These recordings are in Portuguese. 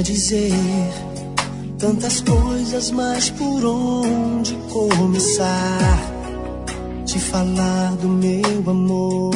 dizer tantas coisas, mas por onde começar? Te falar do meu amor.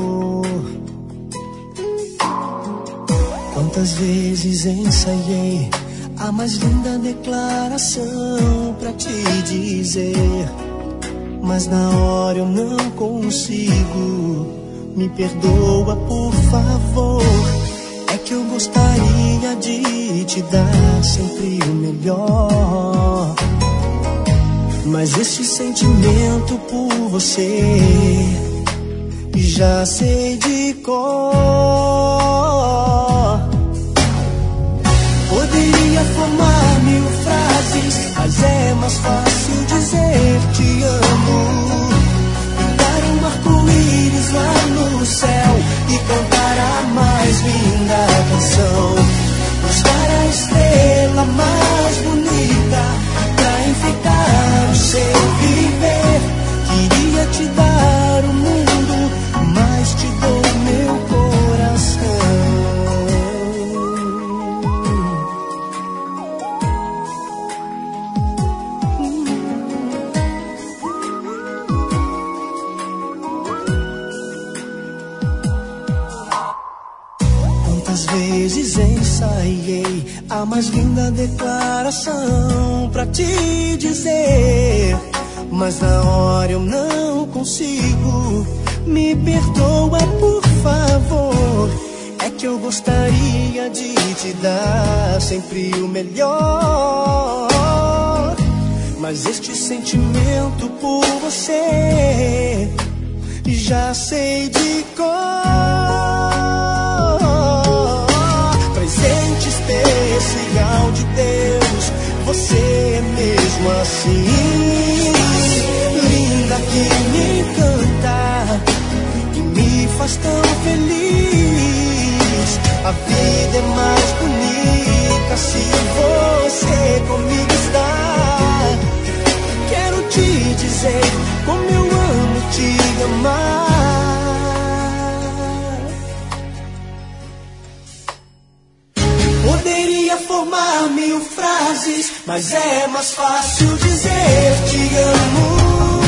Quantas vezes ensaiei a mais linda declaração pra te dizer, mas na hora eu não consigo. Me perdoa, por favor. É que eu gostaria de te dar sempre o melhor, mas este sentimento por você já sei de cor. Poderia formar 1000 frases, mas é mais fácil dizer te amo. Pintar um arco-íris lá no céu e cantar a mais linda canção. Buscar a estrela mais bonita pra enfeitar o seu viver. Queria te dar o mundo, mas te dou meu coração. Quantas vezes ensaiei a mais linda declaração pra te dizer, mas na hora eu não consigo. Me perdoa, por favor. É que eu gostaria de te dar sempre o melhor, mas este sentimento por você já sei de cor. Presente especial de Deus, você é mesmo assim, linda que me encanta e me faz tão feliz. A vida é mais bonita se você comigo está. Quero te dizer como eu amo te amar. Poderia formar 1000 frases, mas é mais fácil dizer te amo.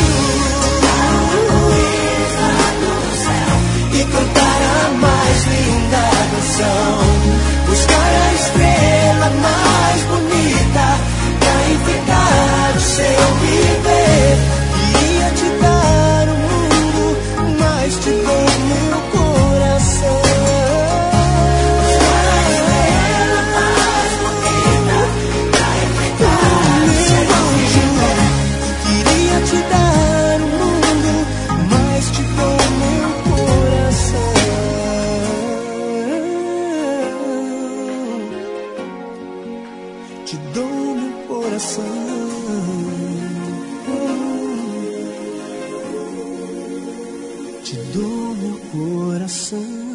E cantar a mais linda canção. Buscar a estrela mais bonita pra enfeitar o seu viver. Queria te dar o mundo, mas te dou meu coração. Buscar a estrela mais bonita pra enfeitar o seu viver. Queria te dar o mundo, mas te dou meu coração. Te dou meu coração. Te dou meu coração.